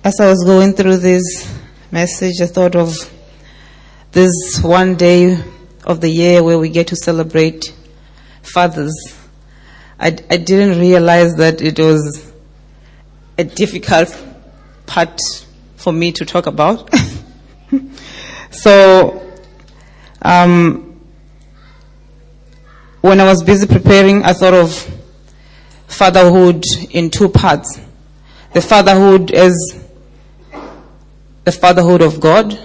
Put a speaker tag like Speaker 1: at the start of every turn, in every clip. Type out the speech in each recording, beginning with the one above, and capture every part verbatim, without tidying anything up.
Speaker 1: As I was going through this message, I thought of this one day of the year where we get to celebrate fathers. I, I didn't realize that it was a difficult part for me to talk about. so, um, when I was busy preparing, I thought of fatherhood in two parts. The fatherhood as the fatherhood of God,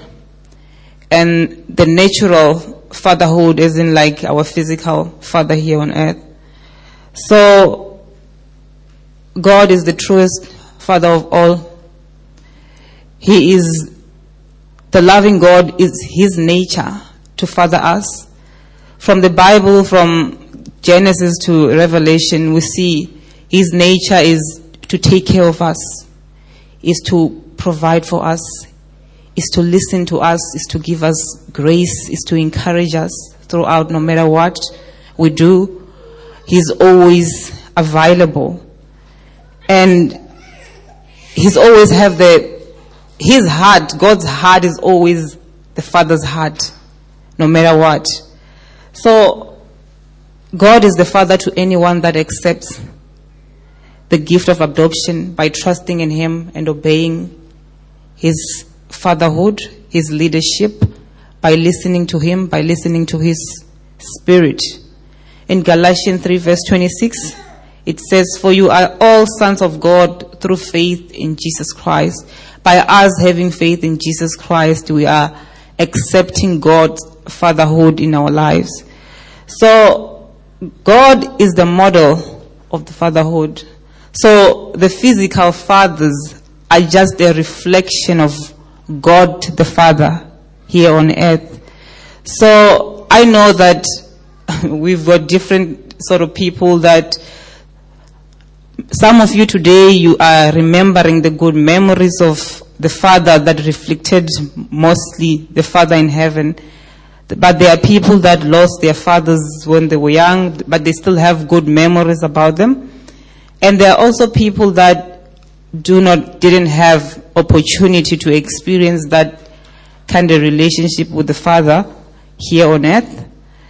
Speaker 1: and the natural fatherhood as in like our physical father here on earth. So, God is the truest father of all. He is, the loving God is His nature to father us. From the Bible, from Genesis to Revelation, we see His nature is to take care of us, is to provide for us, is to listen to us, is to give us grace, is to encourage us throughout no matter what we do. He's always available. And He's always have the, His heart, God's heart is always the Father's heart, no matter what. So, God is the Father to anyone that accepts the gift of adoption by trusting in Him and obeying His fatherhood, His leadership, by listening to Him, by listening to His Spirit. In Galatians three verse twenty-six, it says, "For you are all sons of God through faith in Jesus Christ." By us having faith in Jesus Christ, we are accepting God's fatherhood in our lives. So, God is the model of the fatherhood. So, the physical fathers are just a reflection of God the Father here on earth. So, I know that we've got different sort of people that some of you today, you are remembering the good memories of the Father that reflected mostly the Father in heaven. But there are people that lost their fathers when they were young, but they still have good memories about them. And there are also people that do not, didn't have opportunity to experience that kind of relationship with the Father here on earth.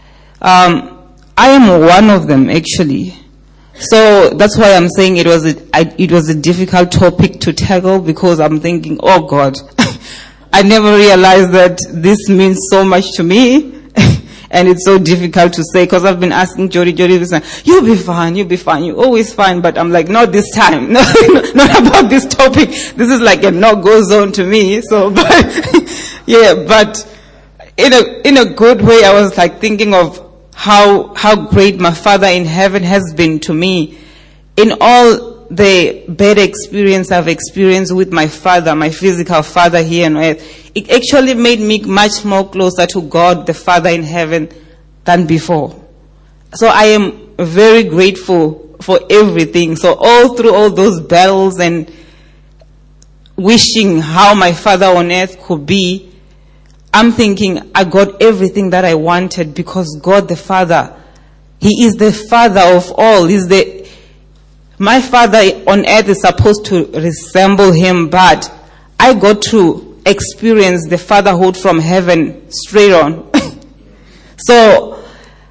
Speaker 1: Um, I am one of them, actually. So that's why I'm saying it was a, I, it was a difficult topic to tackle, because I'm thinking, oh God, I never realized that this means so much to me. And it's so difficult to say, because I've been asking Jody, Jody, you'll be fine, you'll be fine, you're always fine. But I'm like, not this time, no, not about this topic. This is like a no-go zone to me. So, but, yeah, but in a, in a good way, I was like thinking of how, how great my Father in heaven has been to me. In all the bad experience I've experienced with my father, my physical father here on earth, it actually made me much more closer to God, the Father in heaven, than before. So I am very grateful for everything. So all through all those battles and wishing how my Father on earth could be, I'm thinking I got everything that I wanted, because God the Father, He is the Father of all. He's the My Father on earth is supposed to resemble Him, but I got to experience the fatherhood from heaven straight on. So,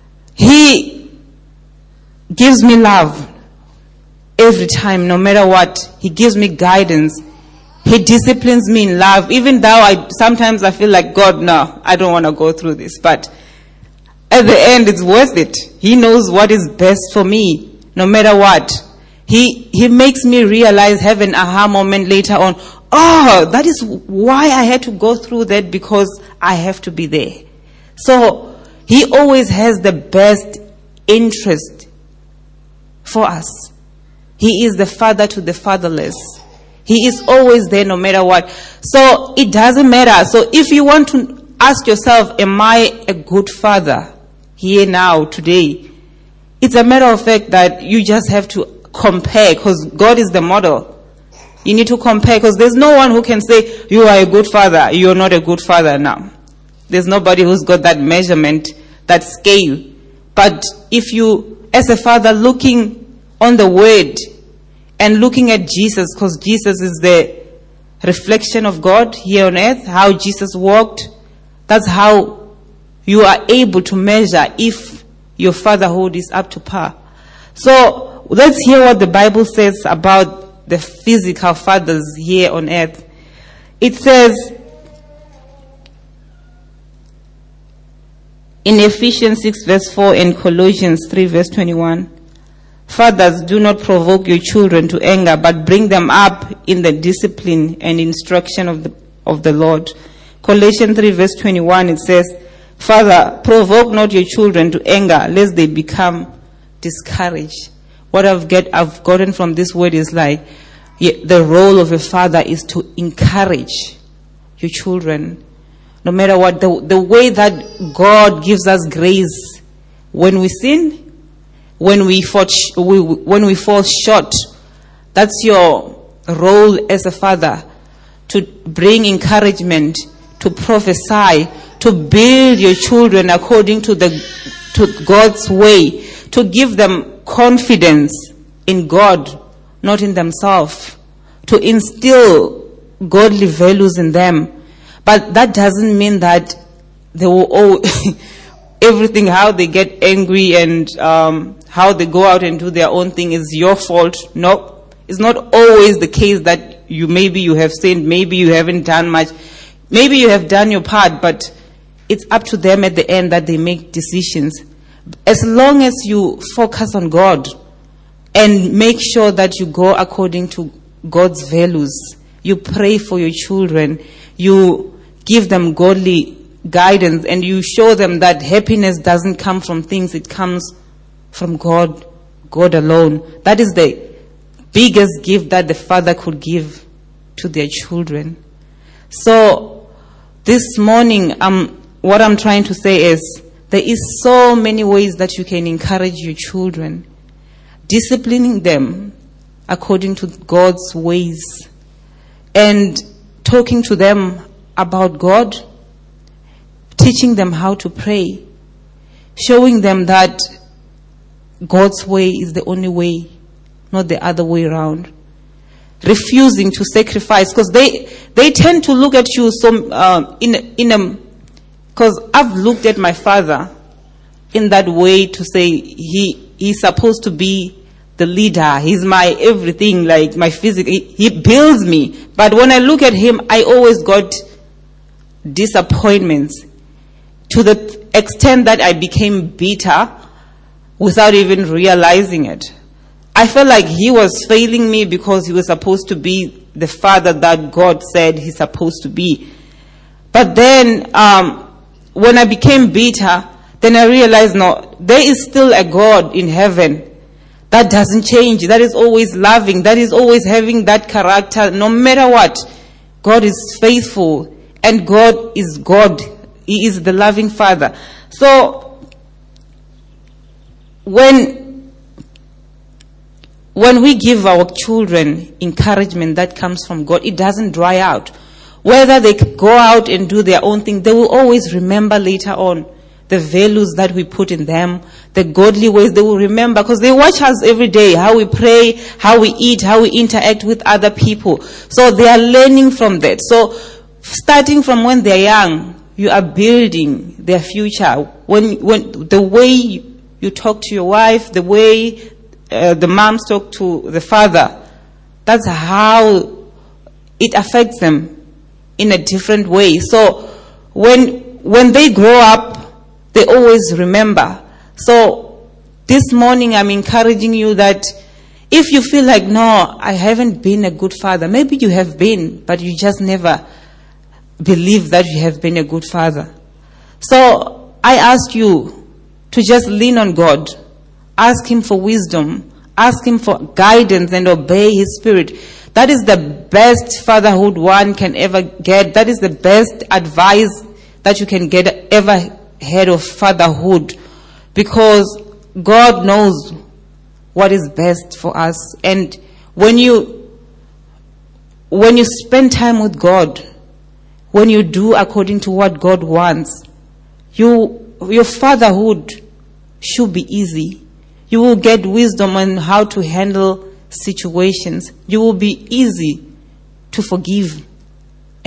Speaker 1: He gives me love every time, no matter what. He gives me guidance. He disciplines me in love, even though I sometimes I feel like, God, no, I don't want to go through this. But at the end, it's worth it. He knows what is best for me, no matter what. He he makes me realize, have an aha moment later on. Oh, that is why I had to go through that, because I have to be there. So He always has the best interest for us. He is the father to the fatherless. He is always there no matter what. So it doesn't matter. So if you want to ask yourself, am I a good father here now, today? It's a matter of fact that you just have to compare, because God is the model. You need to compare, because there's no one who can say, you are a good father, you're not a good father now. There's nobody who's got that measurement, that scale. But if you, as a father, looking on the Word and looking at Jesus, because Jesus is the reflection of God here on earth, how Jesus walked. That's how you are able to measure if your fatherhood is up to par. So let's hear what the Bible says about the physical fathers here on earth. It says in Ephesians six verse four and Colossians three verse twenty-one, fathers, do not provoke your children to anger, but bring them up in the discipline and instruction of the of the Lord. Colossians three verse twenty-one, it says, Father, provoke not your children to anger, lest they become discouraged. What I've get I've gotten from this word is like, yeah, the role of a father is to encourage your children. No matter what, the, the way that God gives us grace when we sin, when we fall, we, when we fall short, that's your role as a father, to bring encouragement, to prophesy, to build your children according to the to God's way, to give them confidence in God, not in themselves, to instill godly values in them. But that doesn't mean that they will all everything, how they get angry and um, how they go out and do their own thing is your fault. No, it's not always the case that you maybe you have sinned, maybe you haven't done much, maybe you have done your part, but it's up to them at the end that they make decisions. As long as you focus on God and make sure that you go according to God's values, you pray for your children, you give them godly guidance, and you show them that happiness doesn't come from things, it comes from God, God alone. That is the biggest gift that the father could give to their children. So this morning, um, what I'm trying to say is there is so many ways that you can encourage your children, disciplining them according to God's ways, and talking to them about God, teaching them how to pray, showing them that God's way is the only way, not the other way around. Refusing to sacrifice, because they they tend to look at you so uh, in in a because I've looked at my father in that way, to say he he's supposed to be the leader. He's my everything, like my physical. He, he builds me. But when I look at him, I always got disappointments, to the extent that I became bitter without even realizing it. I felt like he was failing me because he was supposed to be the father that God said he's supposed to be. But then, um, when I became bitter, then I realized, no, there is still a God in heaven that doesn't change, that is always loving, that is always having that character, no matter what. God is faithful, and God is God. He is the loving Father. So, when when we give our children encouragement that comes from God, it doesn't dry out. Whether they go out and do their own thing, they will always remember later on the values that we put in them, the godly ways they will remember, because they watch us every day, how we pray, how we eat, how we interact with other people. So they are learning from that. So starting from when they're young, you are building their future. When when the way you talk to your wife, the way uh, the moms talk to the father, that's how it affects them in a different way. So when when they grow up, they always remember. So this morning I'm encouraging you that if you feel like, no, I haven't been a good father, maybe you have been, but you just never believe that you have been a good father. So I ask you to just lean on God. Ask Him for wisdom. Ask Him for guidance and obey His Spirit. That is the best fatherhood one can ever get. That is the best advice that you can get ever head of fatherhood, because God knows what is best for us. And when you when you spend time with God, when you do according to what God wants, you your fatherhood should be easy. You will get wisdom on how to handle situations. You will be easy to forgive.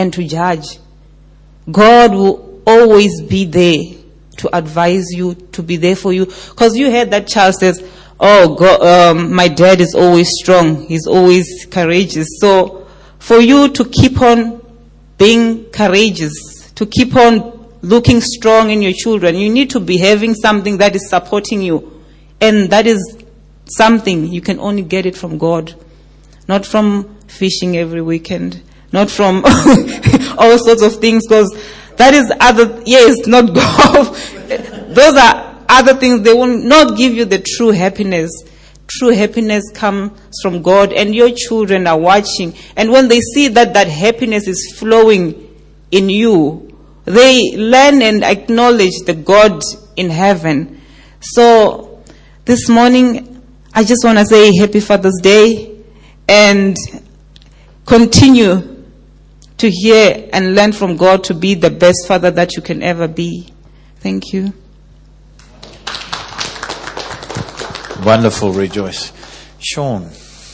Speaker 1: and to judge. God will always be there to advise you, to be there for you. Because you heard that child says, oh, God, um, my dad is always strong. He's always courageous. So for you to keep on being courageous, to keep on looking strong in your children, you need to be having something that is supporting you. And that is something you can only get it from God. Not from fishing every weekend. Not from all sorts of things. Because that is other, yes, not golf. Those are other things. They will not give you the true happiness. True happiness comes from God, and your children are watching. And when they see that that happiness is flowing in you, they learn and acknowledge the God in heaven. So this morning, I just want to say Happy Father's Day, and continue to hear and learn from God to be the best father that you can ever be. Thank you.
Speaker 2: Wonderful, Rejoice. Sean,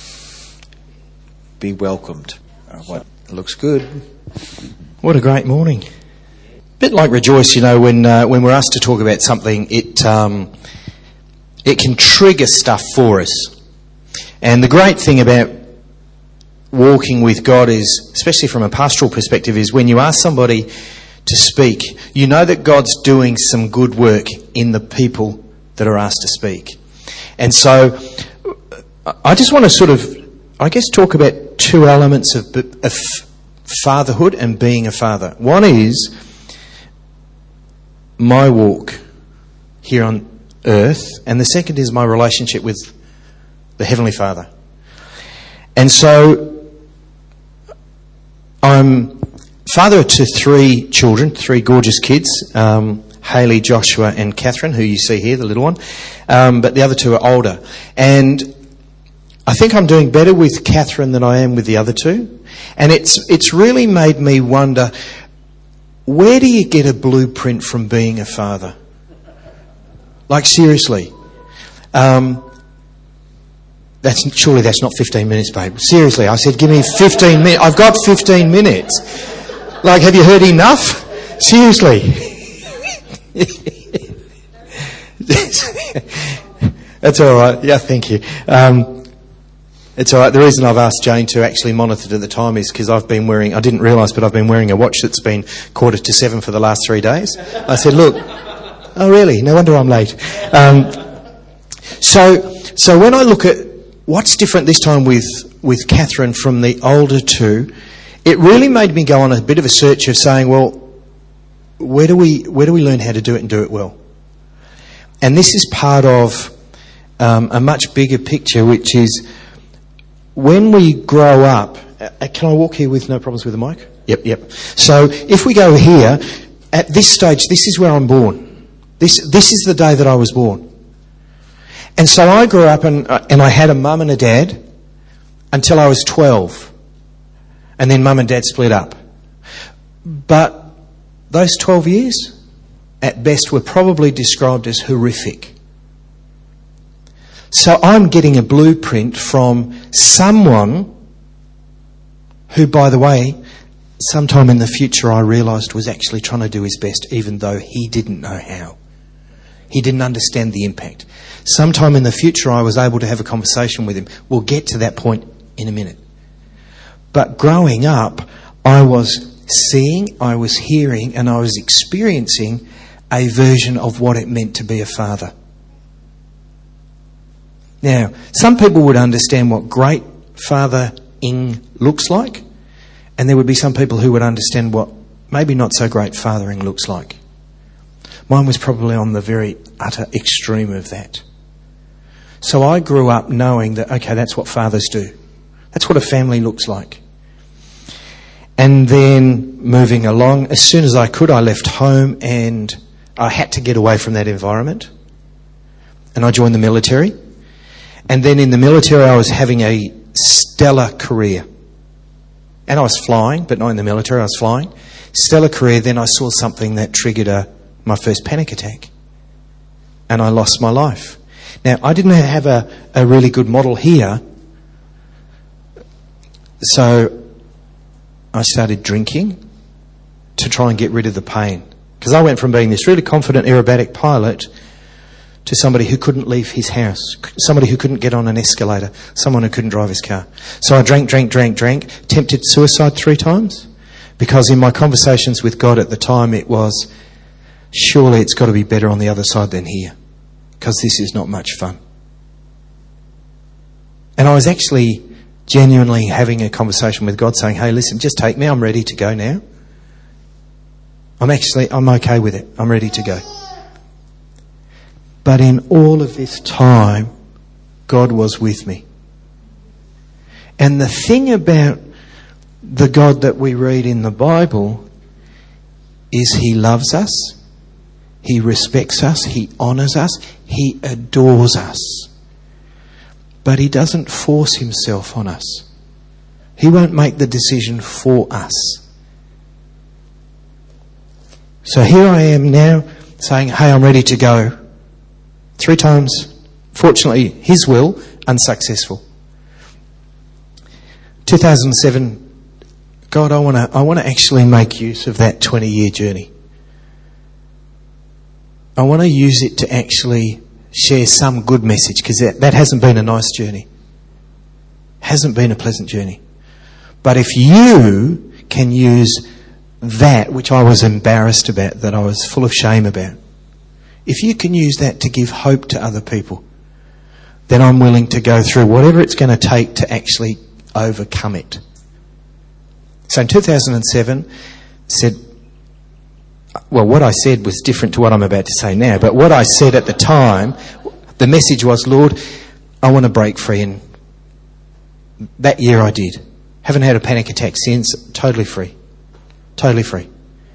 Speaker 2: be welcomed. Uh, what looks good.
Speaker 3: What a great morning. Bit like Rejoice, you know, when uh, when we're asked to talk about something, it um, it can trigger stuff for us. And the great thing about walking with God is, especially from a pastoral perspective, is when you ask somebody to speak, you know that God's doing some good work in the people that are asked to speak. And so I just want to sort of, I guess, talk about two elements of, of fatherhood and being a father. One is my walk here on earth, and the second is my relationship with the Heavenly Father. And so I'm father to three children, three gorgeous kids, um, Hayley, Joshua and Catherine, who you see here, the little one. Um, but the other two are older. And I think I'm doing better with Catherine than I am with the other two. And it's it's really made me wonder, where do you get a blueprint from being a father? Like, seriously. Um, that's surely that's not fifteen minutes, babe. Seriously, I said, give me fifteen minutes. I've got fifteen minutes. Like, have you heard enough? Seriously. That's all right. Yeah, thank you. Um, it's all right. The reason I've asked Jane to actually monitor at the time is because I've been wearing, I didn't realise, but I've been wearing a watch that's been quarter to seven for the last three days. I said, look, oh really? No wonder I'm late. Um, so, so when I look at what's different this time with, with Catherine from the older two, it really made me go on a bit of a search of saying, well, where do we, where do we learn how to do it and do it well? And this is part of um, a much bigger picture, which is when we grow up. Uh, can I walk here with no problems with the mic? Yep, yep. So if we go here, at this stage, this is where I'm born. This this is the day that I was born. And so I grew up and uh, and I had a mum and a dad until I was twelve, and then mum and dad split up. But those twelve years, at best, were probably described as horrific. So I'm getting a blueprint from someone who, by the way, sometime in the future I realised was actually trying to do his best, even though he didn't know how. He didn't understand the impact. Sometime in the future I was able to have a conversation with him. We'll get to that point in a minute. But growing up, I was seeing, I was hearing, and I was experiencing a version of what it meant to be a father. Now, some people would understand what great fathering looks like, and there would be some people who would understand what maybe not so great fathering looks like. Mine was probably on the very utter extreme of that. So I grew up knowing that, okay, that's what fathers do. That's what a family looks like. And then moving along, as soon as I could, I left home and I had to get away from that environment. And I joined the military. And then in the military, I was having a stellar career. And I was flying, but not in the military, I was flying. Stellar career, then I saw something that triggered a, my first panic attack. And I lost my life. Now, I didn't have a, a really good model here. So I started drinking to try and get rid of the pain. Because I went from being this really confident aerobatic pilot to somebody who couldn't leave his house, somebody who couldn't get on an escalator, someone who couldn't drive his car. So I drank, drank, drank, drank, tempted suicide three times, because in my conversations with God at the time it was, surely it's got to be better on the other side than here, because this is not much fun. And I was actually genuinely having a conversation with God saying, hey, listen, just take me, I'm ready to go now. I'm actually, I'm okay with it, I'm ready to go. But in all of this time, God was with me. And the thing about the God that we read in the Bible is He loves us, He respects us, He honours us, He adores us. But He doesn't force Himself on us. He won't make the decision for us. So here I am now saying, hey, I'm ready to go. Three times, fortunately, His will, unsuccessful. two thousand seven, God, I want to I want to actually make use of that twenty-year journey. I want to use it to actually share some good message, because that, that hasn't been a nice journey. Hasn't been a pleasant journey. But if you can use that, which I was embarrassed about, that I was full of shame about, if you can use that to give hope to other people, then I'm willing to go through whatever it's going to take to actually overcome it. So in two thousand seven, said, well, what I said was different to what I'm about to say now, but what I said at the time, the message was, Lord, I want to break free. And that year I did. Haven't had a panic attack since. Totally free. Totally free.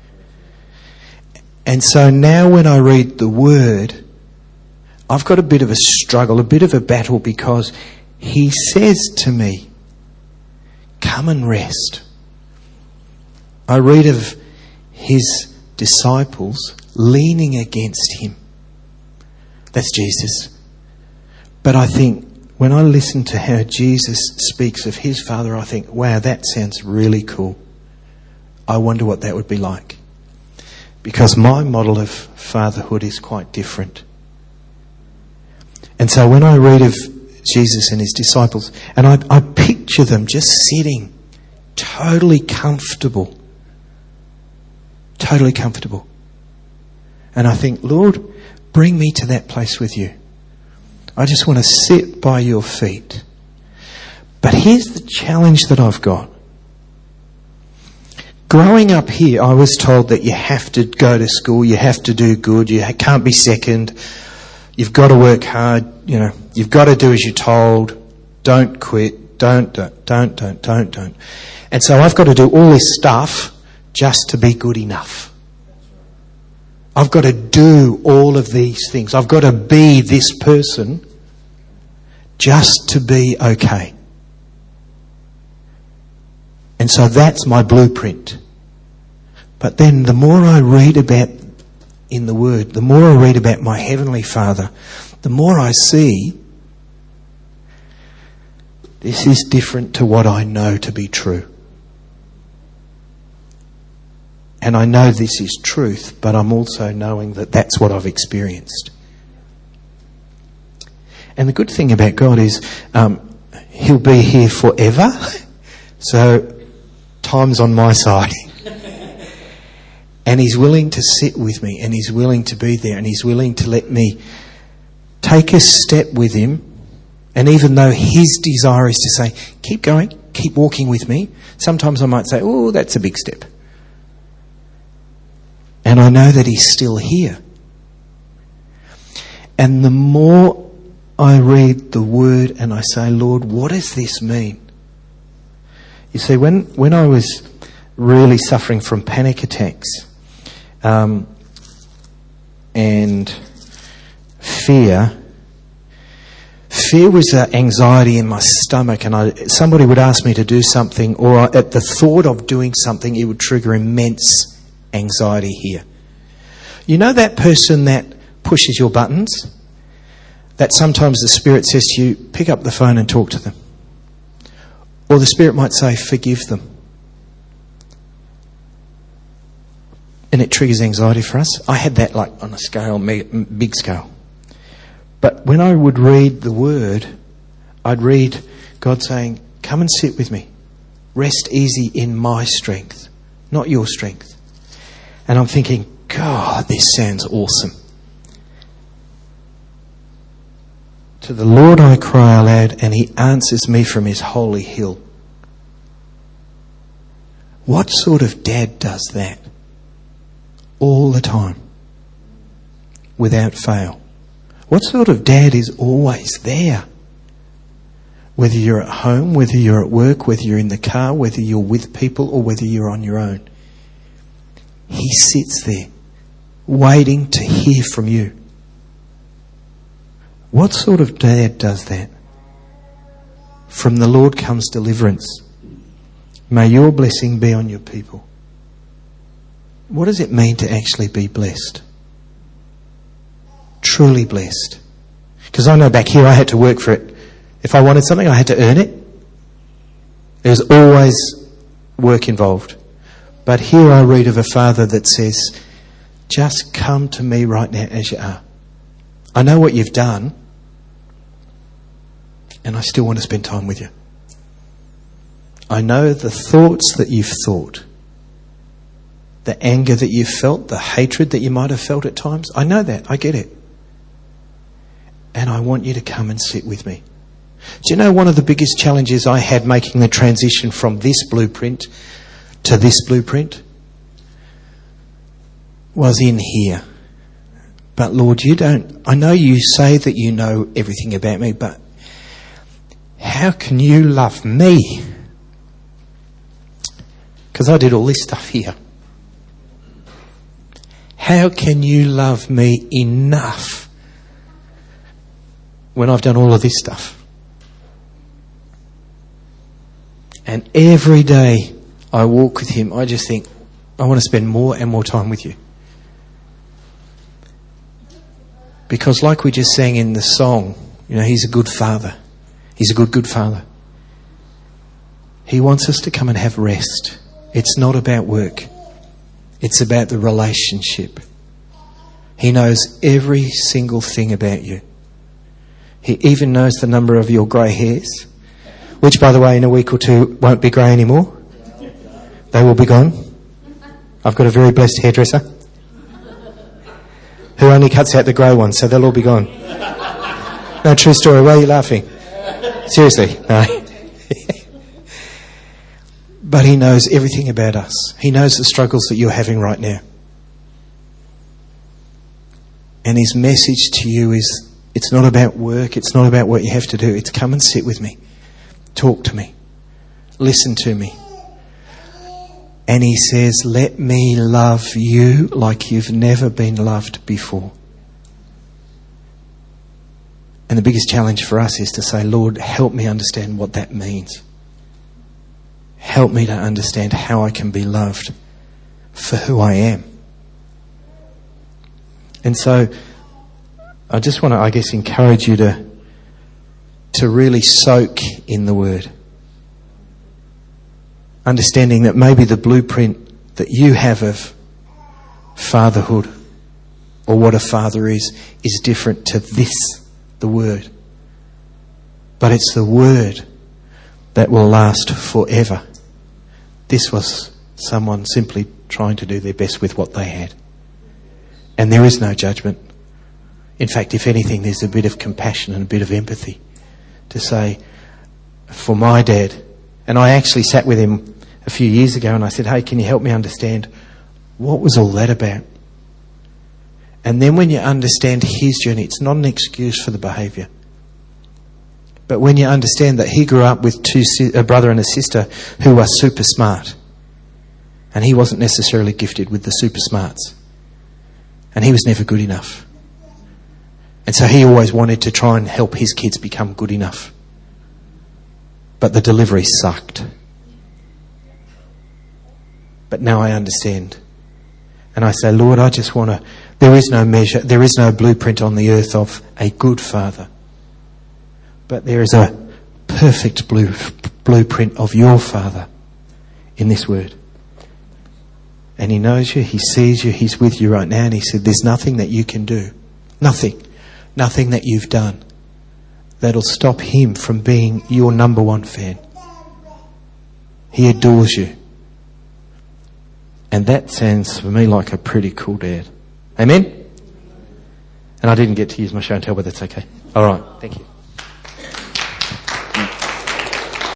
Speaker 3: And so now when I read the Word, I've got a bit of a struggle, a bit of a battle, because He says to me, come and rest. I read of His disciples leaning against Him. That's Jesus. But I think when I listen to how Jesus speaks of His Father, I think, wow, that sounds really cool. I wonder what that would be like. Because my model of fatherhood is quite different. And so when I read of Jesus and His disciples, and I, I picture them just sitting, totally comfortable. Totally comfortable. And I think, Lord, bring me to that place with You. I just want to sit by Your feet. But here's the challenge that I've got. Growing up here, I was told that you have to go to school, you have to do good, you can't be second, you've got to work hard, you know, you've got to do as you're told, don't quit, don't, don't, don't, don't, don't, don't. And so I've got to do all this stuff just to be good enough. I've got to do all of these things. I've got to be this person just to be okay. And so that's my blueprint. But then the more I read about in the Word, the more I read about my Heavenly Father, the more I see this is different to what I know to be true. And I know this is truth, but I'm also knowing that that's what I've experienced. And the good thing about God is um, He'll be here forever. So time's on my side. And He's willing to sit with me, and He's willing to be there, and He's willing to let me take a step with Him. And even though His desire is to say, keep going, keep walking with me, sometimes I might say, oh, that's a big step. And I know that He's still here. And the more I read the Word and I say, Lord, what does this mean? You see, when, when I was really suffering from panic attacks um, and fear, fear was uh, anxiety in my stomach, and I, somebody would ask me to do something, or I, at the thought of doing something, it would trigger immense anxiety here. You know that person that pushes your buttons? That sometimes the Spirit says to you, pick up the phone and talk to them. Or the Spirit might say, forgive them. and it triggers anxiety for us. I had that like on a scale, big scale. But when I would read the Word, I'd read God saying, come and sit with me. Rest easy in my strength, not your strength. And I'm thinking, God, this sounds awesome. To the Lord I cry aloud, and he answers me from his holy hill. What sort of dad does that? All the time. Without fail. What sort of dad is always there? Whether you're at home, whether you're at work, whether you're in the car, whether you're with people, or whether you're on your own. He sits there, waiting to hear from you. What sort of dad does that? From the Lord comes deliverance. May your blessing be on your people. What does it mean to actually be blessed? Truly blessed. Because I know back here I had to work for it. If I wanted something, I had to earn it. There was always work involved. But here I read of a father that says, just come to me right now as you are. I know what you've done, and I still want to spend time with you. I know the thoughts that you've thought, the anger that you've felt, the hatred that you might have felt at times. I know that. I get it. And I want you to come and sit with me. Do you know one of the biggest challenges I had making the transition from this blueprint to this blueprint was in here. But Lord, you don't, I know you say that you know everything about me, but how can you love me? Because I did all this stuff here. How can you love me enough when I've done all of this stuff? And every day I walk with him, I just think, I want to spend more and more time with you. Because like we just sang in the song, you know, he's a good father. He's a good, good father. He wants us to come and have rest. It's not about work. It's about the relationship. He knows every single thing about you. He even knows the number of your grey hairs, which, by the way, in a week or two won't be grey anymore. They will be gone. I've got a very blessed hairdresser who only cuts out the grey ones, so they'll all be gone. No, true story. Why are you laughing? Seriously, no. But he knows everything about us. He knows the struggles that you're having right now. And his message to you is, it's not about work, it's not about what you have to do. It's come and sit with me. Talk to me. Listen to me. And he says, let me love you like you've never been loved before. And the biggest challenge for us is to say, Lord, help me understand what that means. Help me to understand how I can be loved for who I am. And so I just want to, I guess, encourage you to, to really soak in the Word. Understanding that maybe the blueprint that you have of fatherhood or what a father is, is different to this, the Word. But it's the Word that will last forever. This was someone simply trying to do their best with what they had. And there is no judgment. In fact, if anything, there's a bit of compassion and a bit of empathy to say, for my dad, and I actually sat with him a few years ago and I said, hey, can you help me understand what was all that about? And then when you understand his journey, it's not an excuse for the behaviour. But when you understand that he grew up with two, a brother and a sister who were super smart, and he wasn't necessarily gifted with the super smarts, and he was never good enough. And so he always wanted to try and help his kids become good enough. But the delivery sucked. But now I understand. And I say, Lord, I just want to... There is no measure, there is no blueprint on the earth of a good father. But there is a perfect blue, blueprint of your Father in this Word. And he knows you, he sees you, he's with you right now. And he said, there's nothing that you can do. Nothing. Nothing that you've done that'll stop him from being your number one fan. He adores you. And that sounds for me like a pretty cool dad. Amen? And I didn't get to use my show and tell, but that's okay. All right. Thank you.